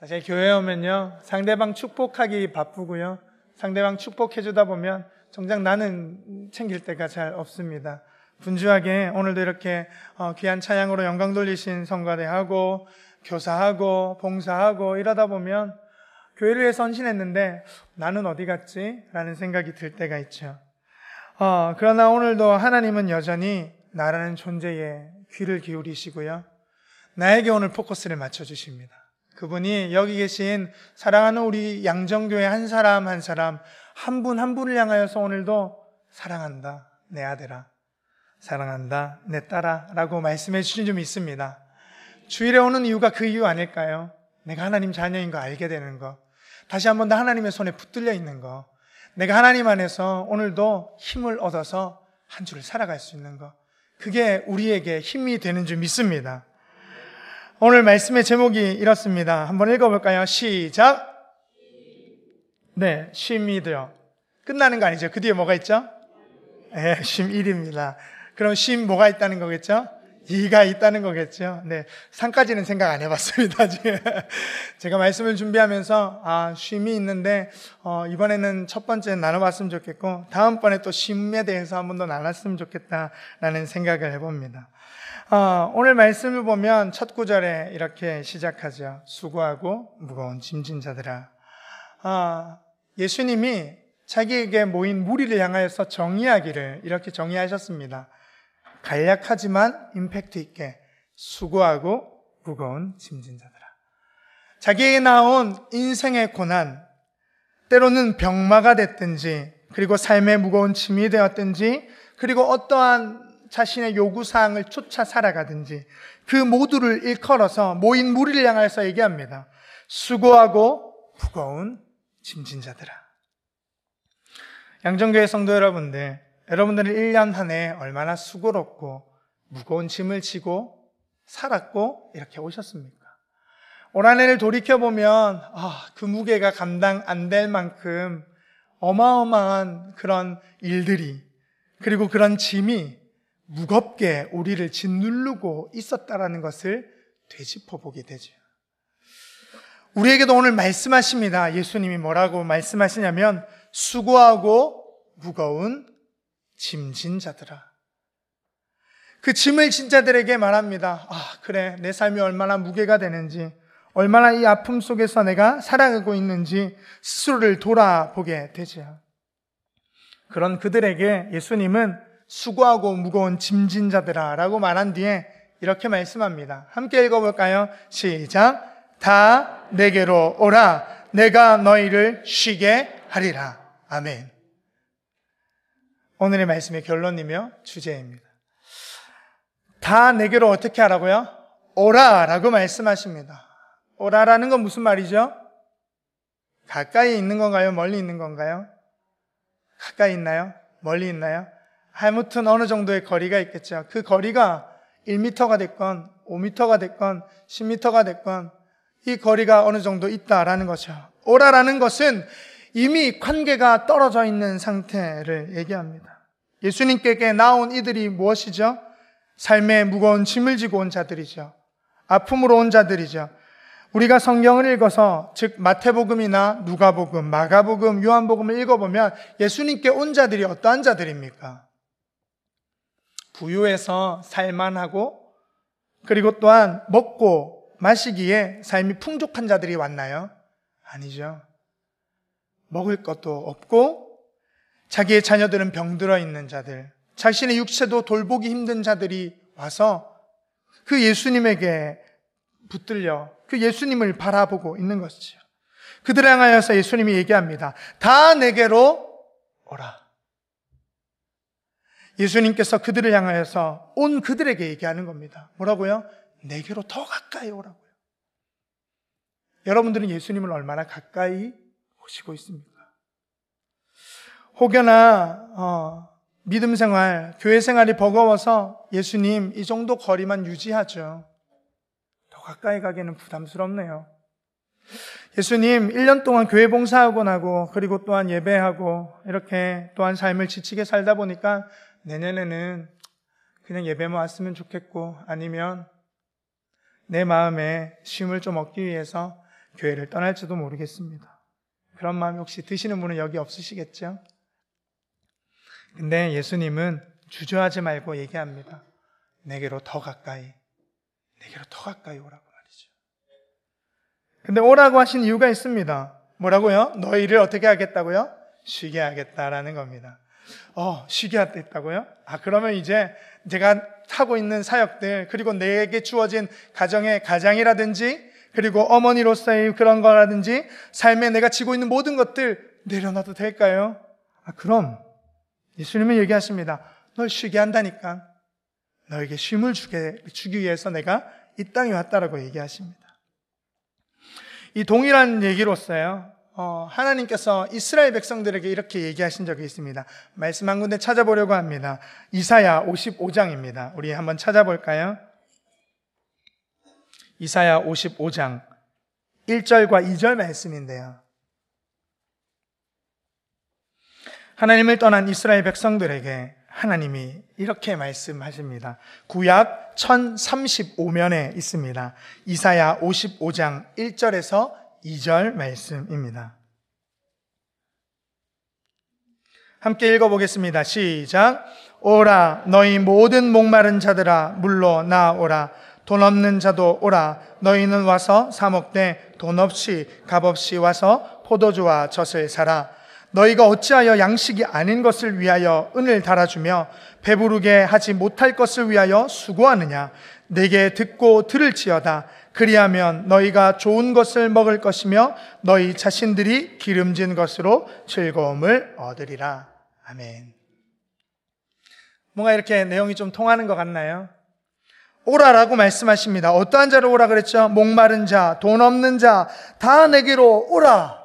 사실 교회에 오면요, 상대방 축복하기 바쁘고요, 상대방 축복해주다 보면 정작 나는 챙길 때가 잘 없습니다. 분주하게 오늘도 이렇게 귀한 찬양으로 영광 돌리신 성가대하고 교사하고 봉사하고 이러다 보면 교회를 위해서 헌신했는데 나는 어디 갔지? 라는 생각이 들 때가 있죠. 그러나 오늘도 하나님은 여전히 나라는 존재에 귀를 기울이시고요, 나에게 오늘 포커스를 맞춰주십니다. 그분이 여기 계신 사랑하는 우리 양정교회 한 사람 한 사람 한 분 한 분을 향하여서 오늘도 사랑한다 내 아들아, 사랑한다 내 딸아 라고 말씀해 주신 점 있습니다. 주일에 오는 이유가 그 이유 아닐까요? 내가 하나님 자녀인 거 알게 되는 거, 다시 한 번 더 하나님의 손에 붙들려 있는 거, 내가 하나님 안에서 오늘도 힘을 얻어서 한 주를 살아갈 수 있는 거, 그게 우리에게 힘이 되는 줄 믿습니다. 오늘 말씀의 제목이 이렇습니다. 한번 읽어볼까요? 시작. 네, 쉼이요. 끝나는 거 아니죠? 그 뒤에 뭐가 있죠? 네, 쉼 1입니다. 그럼 쉼 뭐가 있다는 거겠죠? 2가 있다는 거겠죠? 네, 3까지는 생각 안 해봤습니다, 지금. 제가 말씀을 준비하면서, 쉼이 있는데, 이번에는 첫 번째 나눠봤으면 좋겠고, 다음번에 또 쉼에 대해서 한 번 더 나눴으면 좋겠다라는 생각을 해봅니다. 오늘 말씀을 보면 첫 구절에 이렇게 시작하죠. 수고하고 무거운 짐진 자들아. 예수님이 자기에게 모인 무리를 향하여서 정의하기를 이렇게 정의하셨습니다. 간략하지만 임팩트 있게 수고하고 무거운 짐진 자들아. 자기에게 나온 인생의 고난, 때로는 병마가 됐든지, 그리고 삶의 무거운 짐이 되었든지, 그리고 어떠한 자신의 요구사항을 쫓아 살아가든지 그 모두를 일컬어서 모인 무리를 향해서 얘기합니다. 수고하고 무거운 짐진 자들아. 양정교회 성도 여러분들, 여러분들은 1년 한 해 얼마나 수고롭고 무거운 짐을 지고 살았고 이렇게 오셨습니까? 올 한 해를 돌이켜보면 그 무게가 감당 안 될 만큼 어마어마한 그런 일들이, 그리고 그런 짐이 무겁게 우리를 짓누르고 있었다라는 것을 되짚어 보게 되죠. 우리에게도 오늘 말씀하십니다. 예수님이 뭐라고 말씀하시냐면 수고하고 무거운 짐진 자들아. 그 짐을 진 자들에게 말합니다. 그래, 내 삶이 얼마나 무게가 되는지, 얼마나 이 아픔 속에서 내가 살아가고 있는지 스스로를 돌아보게 되죠. 그런 그들에게 예수님은 수고하고 무거운 짐진 자들아 라고 말한 뒤에 이렇게 말씀합니다. 함께 읽어볼까요? 시작. 다 내게로 오라. 내가 너희를 쉬게 하리라. 아멘. 오늘의 말씀의 결론이며 주제입니다. 다 내게로 어떻게 하라고요? 오라 라고 말씀하십니다. 오라라는 건 무슨 말이죠? 가까이 있는 건가요? 멀리 있는 건가요? 가까이 있나요? 멀리 있나요? 아무튼 어느 정도의 거리가 있겠죠. 그 거리가 1m가 됐건 5m가 됐건 10m가 됐건 이 거리가 어느 정도 있다라는 거죠. 오라라는 것은 이미 관계가 떨어져 있는 상태를 얘기합니다. 예수님께 나온 이들이 무엇이죠? 삶의 무거운 짐을 지고 온 자들이죠. 아픔으로 온 자들이죠. 우리가 성경을 읽어서, 즉 마태복음이나 누가복음, 마가복음, 요한복음을 읽어보면 예수님께 온 자들이 어떠한 자들입니까? 부유해서 살만하고, 그리고 또한 먹고 마시기에 삶이 풍족한 자들이 왔나요? 아니죠. 먹을 것도 없고 자기의 자녀들은 병들어 있는 자들, 자신의 육체도 돌보기 힘든 자들이 와서 그 예수님에게 붙들려 그 예수님을 바라보고 있는 것이죠. 그들을 향하여서 예수님이 얘기합니다. 다 내게로 오라. 예수님께서 그들을 향하여서 온 그들에게 얘기하는 겁니다. 뭐라고요? 내게로 더 가까이 오라고요. 여러분들은 예수님을 얼마나 가까이 오시고 있습니까? 혹여나 믿음 생활, 교회 생활이 버거워서 예수님 이 정도 거리만 유지하죠. 더 가까이 가기는 부담스럽네요. 예수님 1년 동안 교회 봉사하고 나고, 그리고 또한 예배하고 이렇게 또한 삶을 지치게 살다 보니까 내년에는 그냥 예배만 왔으면 좋겠고, 아니면 내 마음에 쉼을 좀 얻기 위해서 교회를 떠날지도 모르겠습니다. 그런 마음이 혹시 드시는 분은 여기 없으시겠죠? 근데 예수님은 주저하지 말고 얘기합니다. 내게로 더 가까이 오라고 말이죠. 근데 오라고 하신 이유가 있습니다. 뭐라고요? 너희를 어떻게 하겠다고요? 쉬게 하겠다라는 겁니다. 쉬게 하겠다고요? 그러면 이제 제가 하고 있는 사역들, 그리고 내게 주어진 가정의 가장이라든지, 그리고 어머니로서의 그런 거라든지, 삶에 내가 지고 있는 모든 것들 내려놔도 될까요? 그럼 예수님은 얘기하십니다. 널 쉬게 한다니까. 너에게 쉼을 주기 위해서 내가 이 땅에 왔다라고 얘기하십니다. 이 동일한 얘기로서요, 하나님께서 이스라엘 백성들에게 이렇게 얘기하신 적이 있습니다. 말씀 한 군데 찾아보려고 합니다. 이사야 55장입니다. 우리 한번 찾아볼까요? 이사야 55장 1절과 2절 말씀인데요. 하나님을 떠난 이스라엘 백성들에게 하나님이 이렇게 말씀하십니다. 구약 1035면에 있습니다. 이사야 55장 1절에서 2절 말씀입니다. 함께 읽어보겠습니다. 시작. 오라 너희 모든 목마른 자들아 물러 나오라. 돈 없는 자도 오라. 너희는 와서 사 먹되 돈 없이 값 없이 와서 포도주와 젖을 사라. 너희가 어찌하여 양식이 아닌 것을 위하여 은을 달아주며 배부르게 하지 못할 것을 위하여 수고하느냐. 내게 듣고 들을지어다. 그리하면 너희가 좋은 것을 먹을 것이며 너희 자신들이 기름진 것으로 즐거움을 얻으리라. 아멘. 뭔가 이렇게 내용이 좀 통하는 것 같나요? 오라라고 말씀하십니다. 어떠한 자를 오라 그랬죠? 목마른 자, 돈 없는 자, 다 내게로 오라.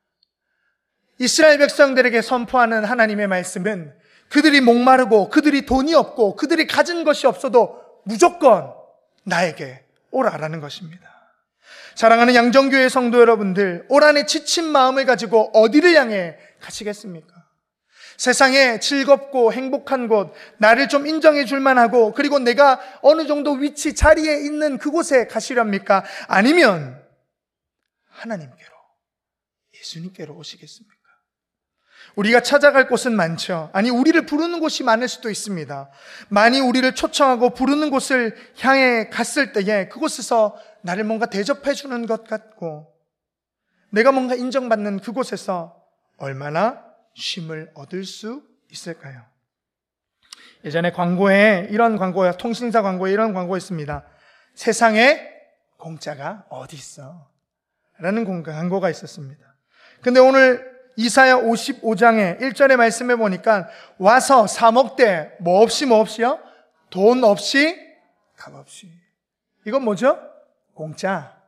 이스라엘 백성들에게 선포하는 하나님의 말씀은 그들이 목마르고 그들이 돈이 없고 그들이 가진 것이 없어도 무조건 나에게 오라라는 것입니다. 사랑하는 양정교회 성도 여러분들, 올 한 해 지친 마음을 가지고 어디를 향해 가시겠습니까? 세상에 즐겁고 행복한 곳, 나를 좀 인정해 줄 만하고, 그리고 내가 어느 정도 위치, 자리에 있는 그곳에 가시렵니까? 아니면 하나님께로, 예수님께로 오시겠습니까? 우리가 찾아갈 곳은 많죠. 아니, 우리를 부르는 곳이 많을 수도 있습니다. 많이 우리를 초청하고 부르는 곳을 향해 갔을 때에 그곳에서 나를 뭔가 대접해 주는 것 같고, 내가 뭔가 인정받는 그곳에서 얼마나 쉼을 얻을 수 있을까요? 예전에 광고에 이런 광고야, 통신사 광고에 이런 광고 있습니다. 세상에 공짜가 어디 있어? 라는 광고가 있었습니다. 근데 오늘 이사야 55장의 1절의 말씀해 보니까 와서 사 먹되 뭐 없이요? 돈 없이 값 없이. 이건 뭐죠? 공짜.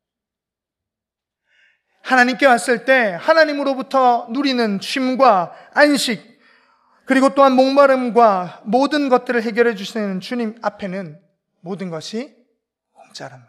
하나님께 왔을 때 하나님으로부터 누리는 쉼과 안식, 그리고 또한 목마름과 모든 것들을 해결해 주시는 주님 앞에는 모든 것이 공짜랍니다.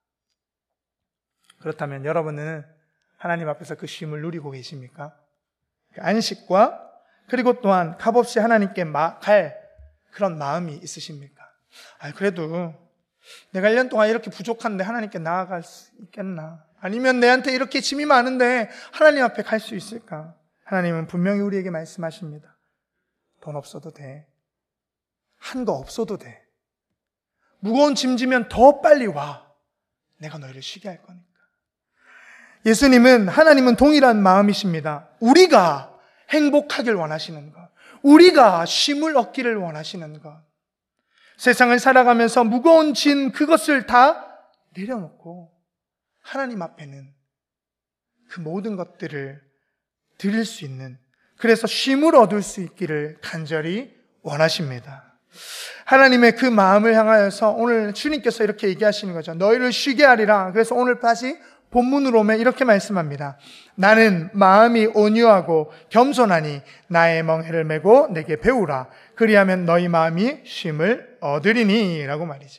그렇다면 여러분은 하나님 앞에서 그 쉼을 누리고 계십니까? 그 안식과 그리고 또한 값없이 하나님께 갈 그런 마음이 있으십니까? 그래도 내가 1년 동안 이렇게 부족한데 하나님께 나아갈 수 있겠나? 아니면 내한테 이렇게 짐이 많은데 하나님 앞에 갈 수 있을까? 하나님은 분명히 우리에게 말씀하십니다. 돈 없어도 돼. 한 거 없어도 돼. 무거운 짐 지면 더 빨리 와. 내가 너희를 쉬게 할 거니까. 예수님은, 하나님은 동일한 마음이십니다. 우리가 행복하길 원하시는 것, 우리가 쉼을 얻기를 원하시는 것, 세상을 살아가면서 무거운 짐 그것을 다 내려놓고 하나님 앞에는 그 모든 것들을 드릴 수 있는, 그래서 쉼을 얻을 수 있기를 간절히 원하십니다. 하나님의 그 마음을 향하여서 오늘 주님께서 이렇게 얘기하시는 거죠. 너희를 쉬게 하리라. 그래서 오늘 다시 본문으로 오면 이렇게 말씀합니다. 나는 마음이 온유하고 겸손하니 나의 멍에를 메고 내게 배우라. 그리하면 너희 마음이 쉼을 얻으리니 라고 말이죠.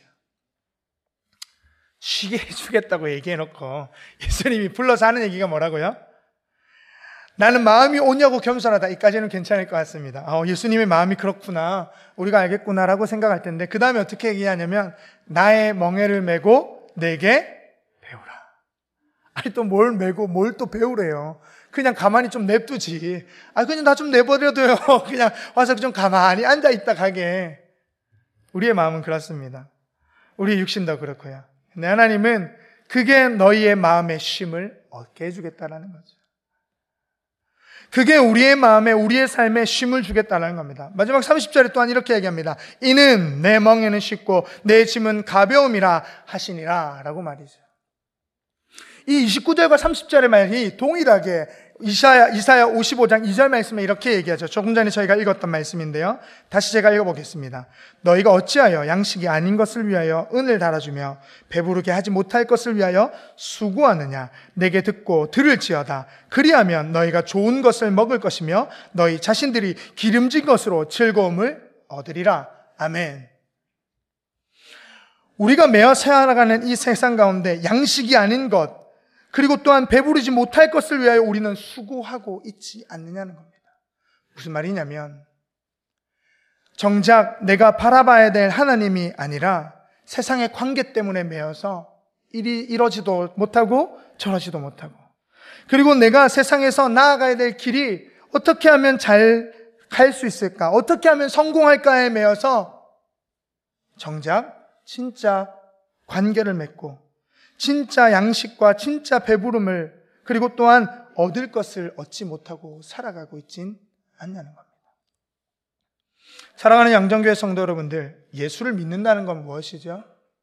쉬게 해주겠다고 얘기해놓고 예수님이 불러서 하는 얘기가 뭐라고요? 나는 마음이 온유하고 겸손하다. 이까지는 괜찮을 것 같습니다. 예수님의 마음이 그렇구나, 우리가 알겠구나라고 생각할 텐데, 그 다음에 어떻게 얘기하냐면 나의 멍에를 메고 내게 배우라. 아니 또 뭘 메고 뭘 또 배우래요. 그냥 가만히 좀 냅두지. 그냥 나 좀 내버려둬요. 그냥 와서 좀 가만히 앉아있다 가게. 우리의 마음은 그렇습니다. 우리의 육신도 그렇고요. 근데 하나님은 그게 너희의 마음의 쉼을 얻게 해주겠다라는 거죠. 그게 우리의 마음에 우리의 삶에 쉼을 주겠다는 겁니다. 마지막 30절에 또한 이렇게 얘기합니다. 이는 내 멍에는 쉽고 내 짐은 가벼움이라 하시니라 라고 말이죠. 이 29절과 30절의 말이 동일하게 이사야 55장 2절 말씀에 이렇게 얘기하죠. 조금 전에 저희가 읽었던 말씀인데요. 다시 제가 읽어보겠습니다. 너희가 어찌하여 양식이 아닌 것을 위하여 은을 달아주며 배부르게 하지 못할 것을 위하여 수고하느냐. 내게 듣고 들을지어다. 그리하면 너희가 좋은 것을 먹을 것이며 너희 자신들이 기름진 것으로 즐거움을 얻으리라. 아멘. 우리가 매어 살아가는 이 세상 가운데 양식이 아닌 것, 그리고 또한 배부르지 못할 것을 위하여 우리는 수고하고 있지 않느냐는 겁니다. 무슨 말이냐면 정작 내가 바라봐야 될 하나님이 아니라 세상의 관계 때문에 매여서 일이 이러지도 못하고 저러지도 못하고, 그리고 내가 세상에서 나아가야 될 길이 어떻게 하면 잘 갈 수 있을까, 어떻게 하면 성공할까에 매여서 정작 진짜 관계를 맺고 진짜 양식과 진짜 배부름을, 그리고 또한 얻을 것을 얻지 못하고 살아가고 있진 않냐는 겁니다. 사랑하는 양정교회 성도 여러분들, 예수를 믿는다는 건 무엇이죠?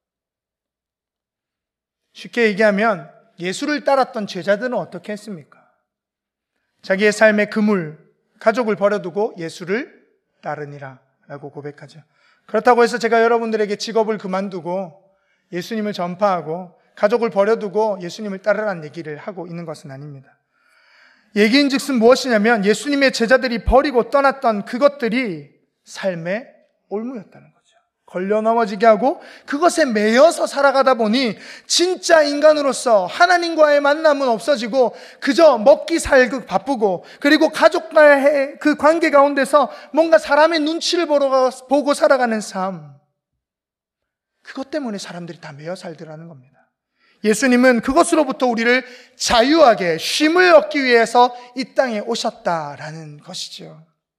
쉽게 얘기하면 예수를 따랐던 제자들은 어떻게 했습니까? 자기의 삶의 그물, 가족을 버려두고 예수를 따르니라 라고 고백하죠. 그렇다고 해서 제가 여러분들에게 직업을 그만두고 예수님을 전파하고 가족을 버려두고 예수님을 따르라는 얘기를 하고 있는 것은 아닙니다. 얘기인즉슨 무엇이냐면 예수님의 제자들이 버리고 떠났던 그것들이 삶의 올무였다는 거죠. 걸려 넘어지게 하고 그것에 매여서 살아가다 보니 진짜 인간으로서 하나님과의 만남은 없어지고 그저 먹기 살기 바쁘고, 그리고 가족과의 그 관계 가운데서 뭔가 사람의 눈치를 보고 살아가는 삶, 그것 때문에 사람들이 다 매여 살더라는 겁니다. 예수님은 그것으로부터 우리를 자유하게 쉼을 얻기 위해서 이 땅에 오셨다라는 것이죠.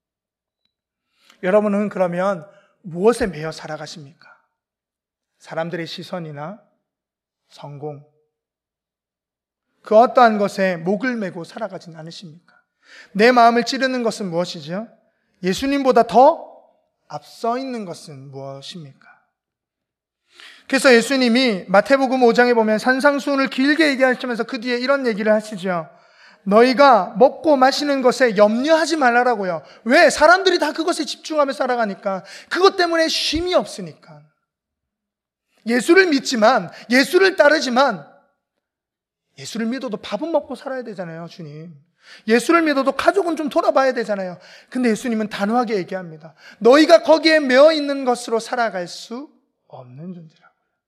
여러분은 그러면 무엇에 매여 살아가십니까? 사람들의 시선이나 성공, 그 어떠한 것에 목을 메고 살아가진 않으십니까? 내 마음을 찌르는 것은 무엇이죠? 예수님보다 더 앞서 있는 것은 무엇입니까? 그래서 예수님이 마태복음 5장에 보면 산상수훈을 길게 얘기하시면서 그 뒤에 이런 얘기를 하시죠. 너희가 먹고 마시는 것에 염려하지 말라라고요. 왜? 사람들이 다 그것에 집중하며 살아가니까. 그것 때문에 쉼이 없으니까. 예수를 믿지만, 예수를 따르지만, 예수를 믿어도 밥은 먹고 살아야 되잖아요, 주님. 예수를 믿어도 가족은 좀 돌아봐야 되잖아요. 근데 예수님은 단호하게 얘기합니다. 너희가 거기에 매어 있는 것으로 살아갈 수 없는 존재라고요.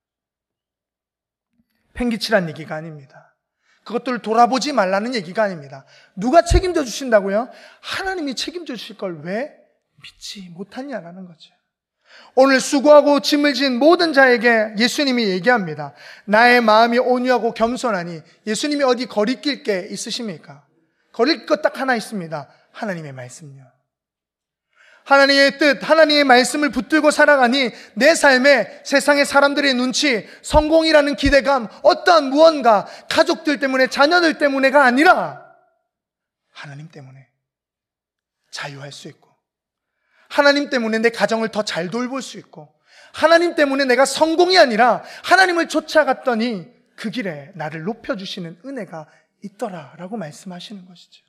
팽기치란 얘기가 아닙니다. 그것들을 돌아보지 말라는 얘기가 아닙니다. 누가 책임져 주신다고요? 하나님이 책임져 주실 걸 왜 믿지 못하냐라는 거죠. 오늘 수고하고 짐을 진 모든 자에게 예수님이 얘기합니다. 나의 마음이 온유하고 겸손하니. 예수님이 어디 거리낄 게 있으십니까? 거릴 것 딱 하나 있습니다. 하나님의 말씀요. 하나님의 뜻, 하나님의 말씀을 붙들고 살아가니 내 삶에 세상의 사람들의 눈치, 성공이라는 기대감, 어떠한 무언가, 가족들 때문에, 자녀들 때문에가 아니라 하나님 때문에 자유할 수 있고, 하나님 때문에 내 가정을 더 잘 돌볼 수 있고, 하나님 때문에 내가 성공이 아니라 하나님을 쫓아갔더니 그 길에 나를 높여주시는 은혜가 있더라라고 말씀하시는 것이죠.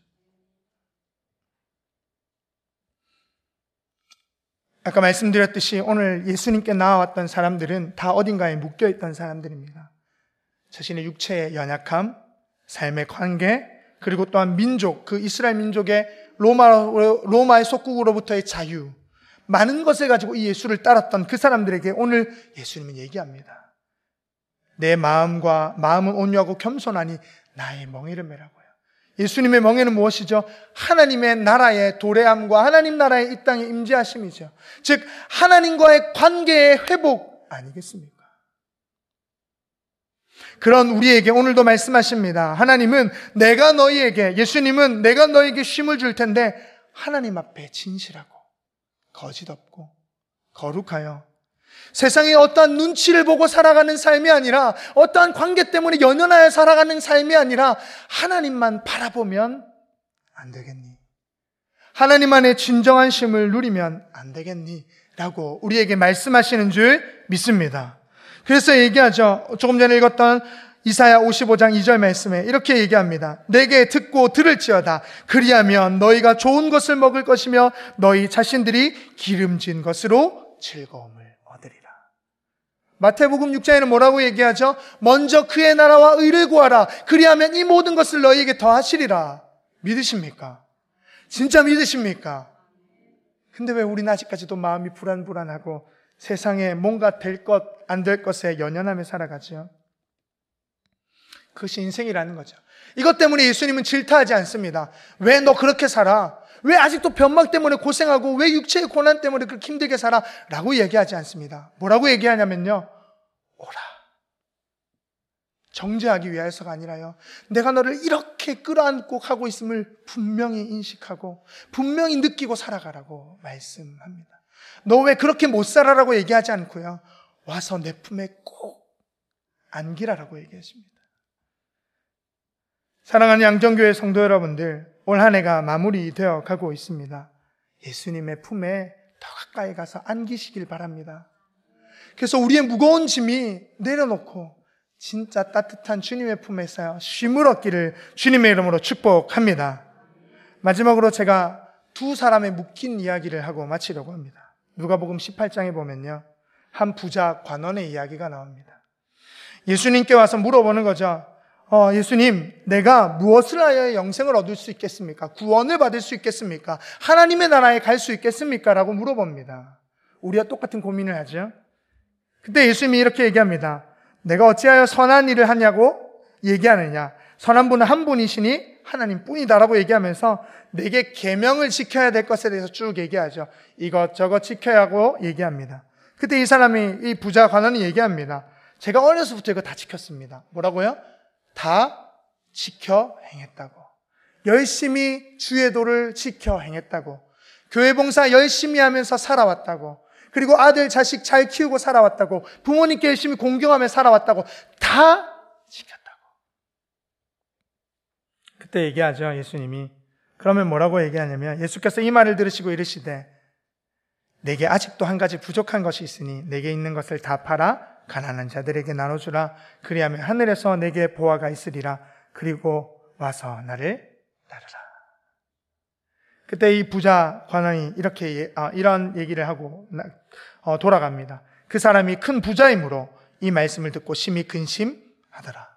아까 말씀드렸듯이 오늘 예수님께 나와왔던 사람들은 다 어딘가에 묶여있던 사람들입니다. 자신의 육체의 연약함, 삶의 관계, 그리고 또한 민족, 그 이스라엘 민족의 로마의 속국으로부터의 자유, 많은 것을 가지고 이 예수를 따랐던 그 사람들에게 오늘 예수님은 얘기합니다. 내 마음은 온유하고 겸손하니 나의 멍에를 메라고요. 예수님의 멍에는 무엇이죠? 하나님의 나라의 도래함과 하나님 나라의 이 땅에 임재하심이죠. 즉 하나님과의 관계의 회복 아니겠습니까? 그런 우리에게 오늘도 말씀하십니다. 하나님은 내가 너희에게, 예수님은 내가 너희에게 쉼을 줄 텐데 하나님 앞에 진실하고 거짓 없고 거룩하여 세상에 어떠한 눈치를 보고 살아가는 삶이 아니라, 어떠한 관계 때문에 연연하여 살아가는 삶이 아니라 하나님만 바라보면 안 되겠니? 하나님 안에 진정한 쉼을 누리면 안 되겠니? 라고 우리에게 말씀하시는 줄 믿습니다. 그래서 얘기하죠. 조금 전에 읽었던 이사야 55장 2절 말씀에 이렇게 얘기합니다. 내게 듣고 들을지어다. 그리하면 너희가 좋은 것을 먹을 것이며 너희 자신들이 기름진 것으로 즐거움을 얻으리라. 마태복음 6장에는 뭐라고 얘기하죠? 먼저 그의 나라와 의를 구하라. 그리하면 이 모든 것을 너희에게 더하시리라. 믿으십니까? 진짜 믿으십니까? 근데 왜 우리는 아직까지도 마음이 불안불안하고 세상에 뭔가 될 것, 안 될 것에 연연하며 살아가죠? 그것이 인생이라는 거죠. 이것 때문에 예수님은 질타하지 않습니다. 왜 너 그렇게 살아? 왜 아직도 변막 때문에 고생하고 왜 육체의 고난 때문에 그렇게 힘들게 살아? 라고 얘기하지 않습니다. 뭐라고 얘기하냐면요, 오라. 정죄하기 위해서가 아니라요, 내가 너를 이렇게 끌어안고 가고 있음을 분명히 인식하고 분명히 느끼고 살아가라고 말씀합니다. 너 왜 그렇게 못 살아라고 얘기하지 않고요, 와서 내 품에 꼭 안기라라고 얘기하십니다. 사랑하는 양정교회 성도 여러분들, 올 한 해가 마무리되어 가고 있습니다. 예수님의 품에 더 가까이 가서 안기시길 바랍니다. 그래서 우리의 무거운 짐이 내려놓고 진짜 따뜻한 주님의 품에서 쉼을 얻기를 주님의 이름으로 축복합니다. 마지막으로 제가 두 사람의 묶인 이야기를 하고 마치려고 합니다. 누가복음 18장에 보면요, 한 부자 관원의 이야기가 나옵니다. 예수님께 와서 물어보는 거죠. 예수님, 내가 무엇을 하여 영생을 얻을 수 있겠습니까? 구원을 받을 수 있겠습니까? 하나님의 나라에 갈 수 있겠습니까? 라고 물어봅니다. 우리와 똑같은 고민을 하죠. 그때 예수님이 이렇게 얘기합니다. 내가 어찌하여 선한 일을 하냐고 얘기하느냐? 선한 분은 한 분이시니 하나님 뿐이다라고 얘기하면서 내게 계명을 지켜야 될 것에 대해서 쭉 얘기하죠. 이것저것 지켜야 하고 얘기합니다. 그때 이 부자 관원이 얘기합니다. 제가 어려서부터 이거 다 지켰습니다. 뭐라고요? 다 지켜 행했다고. 열심히 주의 도를 지켜 행했다고. 교회 봉사 열심히 하면서 살아왔다고. 그리고 아들, 자식 잘 키우고 살아왔다고. 부모님께 열심히 공경하며 살아왔다고. 다 지켰다고. 그때 얘기하죠, 예수님이. 그러면 뭐라고 얘기하냐면, 예수께서 이 말을 들으시고 이르시되 내게 아직도 한 가지 부족한 것이 있으니 내게 있는 것을 다 팔아 가난한 자들에게 나눠주라. 그리하면 하늘에서 내게 보화가 있으리라. 그리고 와서 나를 따르라. 그때 이 부자 관원이 이런 얘기를 하고 돌아갑니다. 그 사람이 큰 부자이므로 이 말씀을 듣고 심히 근심하더라.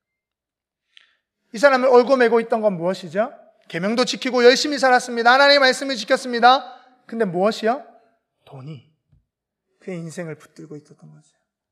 이 사람을 얽어매고 있던 건 무엇이죠? 계명도 지키고 열심히 살았습니다. 하나님의 말씀을 지켰습니다. 근데 무엇이요? 돈이 그의 인생을 붙들고 있었던 거죠.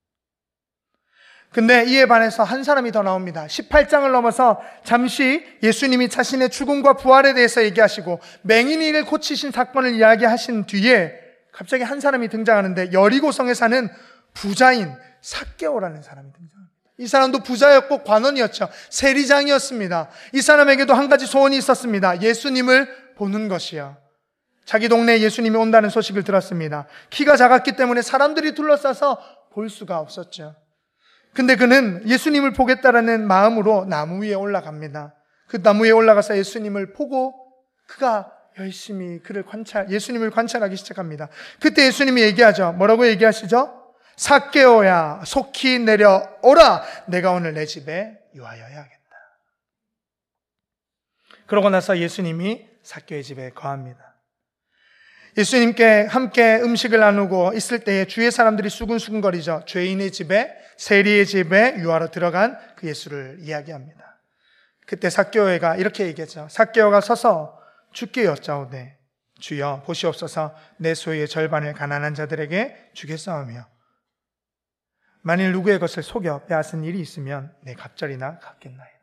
근데 이에 반해서 한 사람이 더 나옵니다. 18장을 넘어서 잠시 예수님이 자신의 죽음과 부활에 대해서 얘기하시고 맹인이를 고치신 사건을 이야기하신 뒤에 갑자기 한 사람이 등장하는데, 여리고성에 사는 부자인 삭개오라는 사람이 등장합니다. 이 사람도 부자였고 관원이었죠. 세리장이었습니다. 이 사람에게도 한 가지 소원이 있었습니다. 예수님을 보는 것이요. 자기 동네에 예수님이 온다는 소식을 들었습니다. 키가 작았기 때문에 사람들이 둘러싸서 볼 수가 없었죠. 근데 그는 예수님을 보겠다라는 마음으로 나무 위에 올라갑니다. 그 나무 위에 올라가서 예수님을 보고 그가 열심히 예수님을 관찰하기 시작합니다. 그때 예수님이 얘기하죠. 뭐라고 얘기하시죠? 삭개오야, 속히 내려오라. 내가 오늘 내 집에 유하여야 하겠다. 그러고 나서 예수님이 삭개오의 집에 거합니다. 예수님께 함께 음식을 나누고 있을 때에 주위의 사람들이 수근수근거리죠. 죄인의 집에, 세리의 집에 유하러 들어간 그 예수를 이야기합니다. 그때 삭개오가 이렇게 얘기했죠. 삭개오가 서서 주께 여짜오되 주여 보시옵소서, 내 소유의 절반을 가난한 자들에게 주겠사오며 만일 누구의 것을 속여 빼앗은 일이 있으면 내 갑절이나 갚겠나이다.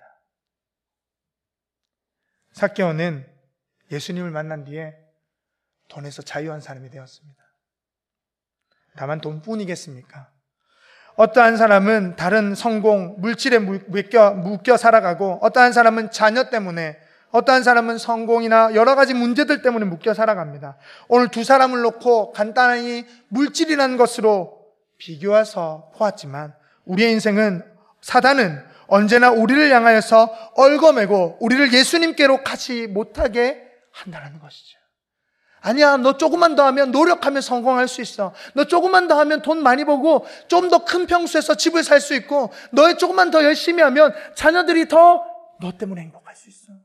삭개오는 예수님을 만난 뒤에 돈에서 자유한 사람이 되었습니다. 다만 돈뿐이겠습니까? 어떠한 사람은 다른 성공, 물질에 묶여 살아가고, 어떠한 사람은 자녀 때문에, 어떠한 사람은 성공이나 여러 가지 문제들 때문에 묶여 살아갑니다. 오늘 두 사람을 놓고 간단히 물질이라는 것으로 비교해서 보았지만, 우리의 인생은, 사단은 언제나 우리를 향하여서 얽어매고 우리를 예수님께로 가지 못하게 한다는 것이죠. 아니야, 너 조금만 더 하면, 노력하면 성공할 수 있어. 너 조금만 더 하면 돈 많이 벌고 좀 더 큰 평수에서 집을 살 수 있고, 너의 조금만 더 열심히 하면 자녀들이 더 너 때문에 행복할 수 있어.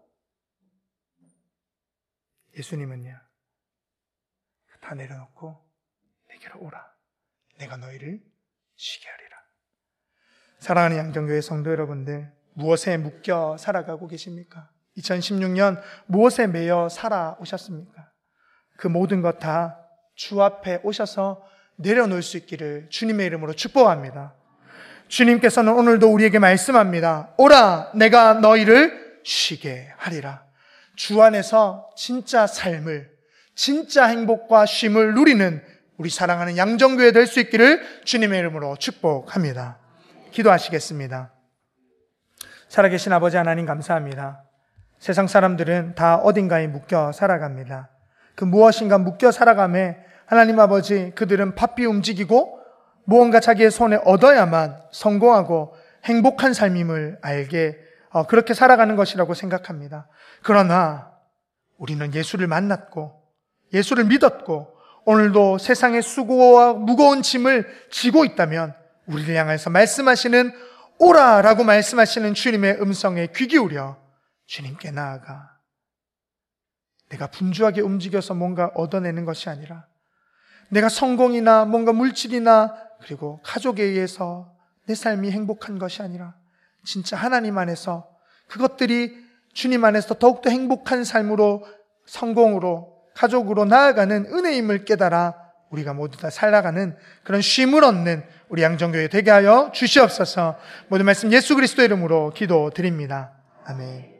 예수님은요, 다 내려놓고 내게로 오라. 내가 너희를 쉬게 하리라. 사랑하는 양정교회 성도 여러분들, 무엇에 묶여 살아가고 계십니까? 2016년 무엇에 매여 살아오셨습니까? 그 모든 것 다 주 앞에 오셔서 내려놓을 수 있기를 주님의 이름으로 축복합니다. 주님께서는 오늘도 우리에게 말씀합니다. 오라, 내가 너희를 쉬게 하리라. 주 안에서 진짜 삶을, 진짜 행복과 쉼을 누리는 우리 사랑하는 양정교회 될 수 있기를 주님의 이름으로 축복합니다. 기도하시겠습니다. 살아계신 아버지 하나님 감사합니다. 세상 사람들은 다 어딘가에 묶여 살아갑니다. 그 무엇인가 묶여 살아가매 하나님 아버지, 그들은 바삐 움직이고 무언가 자기의 손에 얻어야만 성공하고 행복한 삶임을 알게 그렇게 살아가는 것이라고 생각합니다. 그러나 우리는 예수를 만났고 예수를 믿었고 오늘도 세상의 수고와 무거운 짐을 지고 있다면 우리를 향해서 말씀하시는 오라라고 말씀하시는 주님의 음성에 귀 기울여 주님께 나아가 내가 분주하게 움직여서 뭔가 얻어내는 것이 아니라 내가 성공이나 뭔가 물질이나 그리고 가족에 의해서 내 삶이 행복한 것이 아니라 진짜 하나님 안에서 그것들이 주님 안에서 더욱더 행복한 삶으로, 성공으로, 가족으로 나아가는 은혜임을 깨달아 우리가 모두 다 살아가는 그런 쉼을 얻는 우리 양정교회 되게 하여 주시옵소서. 모든 말씀 예수 그리스도 이름으로 기도드립니다. 아멘.